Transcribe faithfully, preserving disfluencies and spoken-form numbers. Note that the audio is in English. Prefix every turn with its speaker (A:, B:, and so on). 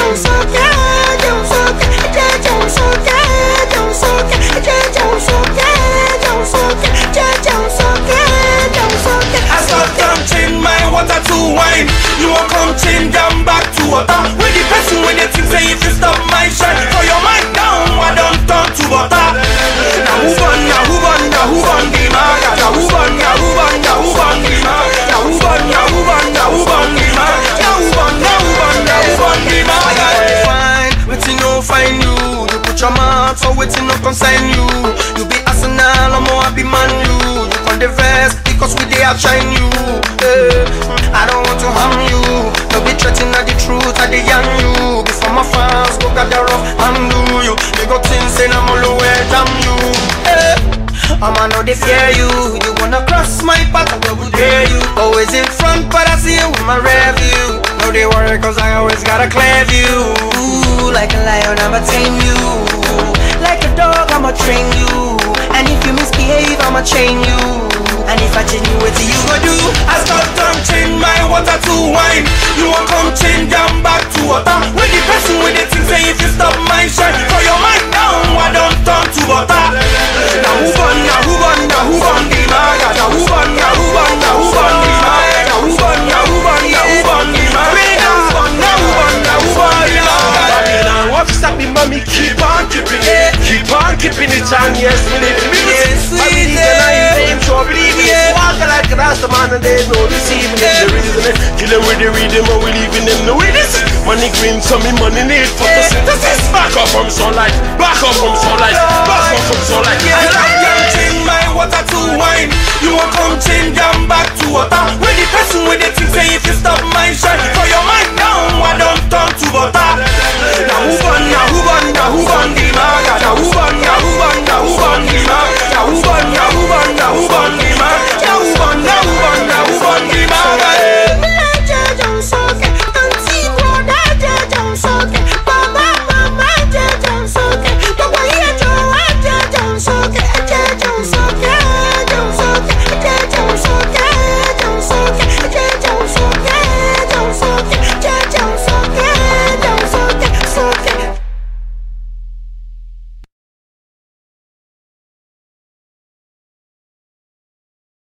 A: soke, don't soke, don't soke, don't soke, don't soke, don't soke, don't soke, don't soke.
B: I start come change my water to wine. You won't come change them back to water. When the person when they think say if you stop my shine, throw your mind down, I don't turn to water. Now who born, now who born, now who born the man? Now who born, now who born, now who born the man? Now who born, now who born, now who born the man? Now who born, now who born, now who born the man? I got to find, waiting no find you. You put your mouth for waiting no consign you. You be Arsenal, I'm more happy man you. You con the vest because we dey outshine you. Hey, I don't want to harm you. No be threatening at the truth, I dey yarn you. Before my fans go gather rough and do you. They go think say I'm all the way damn you. Hey, I'ma know they fear you. You wanna cross my path, I will dare you. Always in front, but I see you with my review. No they worry cause I always got a clear view. Ooh, like a lion I'ma tame you. Like a dog I'ma train you. And if you misbehave I'ma chain you. And if I change you, what do you go do? I start come change my water to wine. You won't come change them back to water. When the person with the thing say if you stop my shine, throw your mind down, I don't turn to butter. Now who born, now who born, now who born the man? Now who born, now who born, now who born the man? Now who born, now who born, now who born the man? Now who born, now who born, now who born the man?
C: What stop me, mommy? Keep on keeping it, keep on keeping it, and yes, we need music. Mommy, then I so believe me. Walk like a rasta man and there's no deceiving it. The reason it, kill them with the rhythm and we leaving them the witness. Money green, so me money need photosynthesis. Back up from sunlight, back up from sunlight, back up from sunlight.
B: I can't change my water to wine. You won't come change them back to water. When the person with the thing say if you stop my shine, throw your mind down, I don't turn to